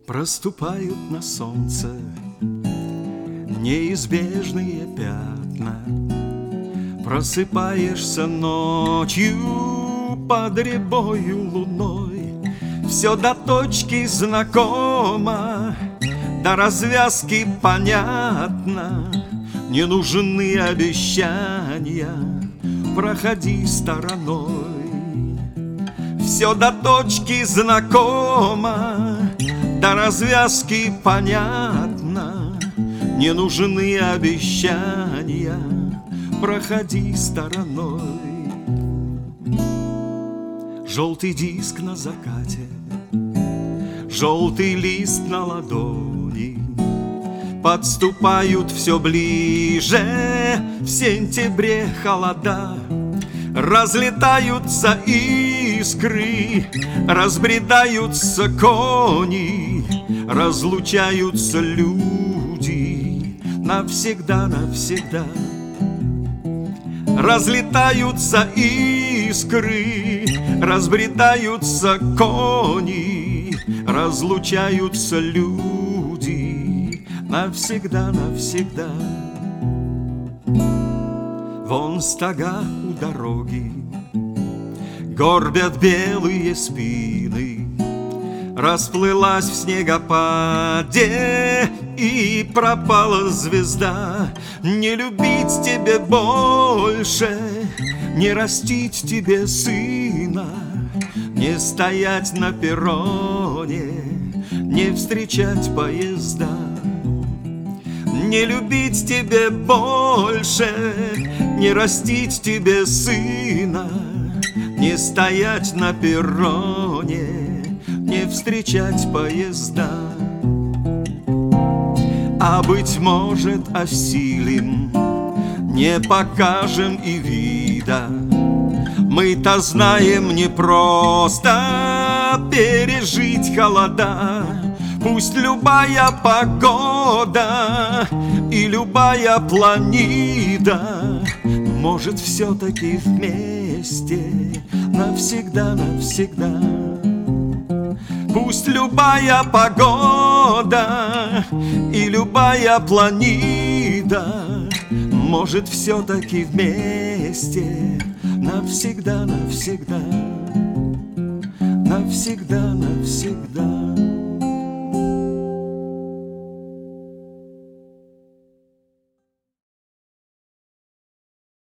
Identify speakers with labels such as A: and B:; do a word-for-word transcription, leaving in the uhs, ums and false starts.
A: Проступают на солнце неизбежные пятна. Просыпаешься ночью под рябою луной. Все до точки знакомо, до развязки понятно. Не нужны обещания, проходи стороной. Все до точки знакомо, до развязки понятно. Не нужны обещания, проходи стороной. Желтый диск на закате, желтый лист на ладони подступают все ближе. В сентябре холода, разлетаются искры, разбредаются кони, разлучаются люди навсегда, навсегда. Разлетаются искры, разбредаются кони, разлучаются люди навсегда, навсегда. Вон стога у дороги горбят белые спины. Расплылась в снегопаде и пропала звезда. Не любить тебе больше, не растить тебе сына, не стоять на перроне, не встречать поезда. Не любить тебе больше, не растить тебе сына, не стоять на перроне, не встречать поезда. А быть может, осилим, не покажем и вида. Мы-то знаем не просто пережить холода. Пусть любая погода и любая планида может все-таки вместе навсегда, навсегда. Пусть любая погода и любая планида может все-таки вместе навсегда, навсегда, навсегда, навсегда.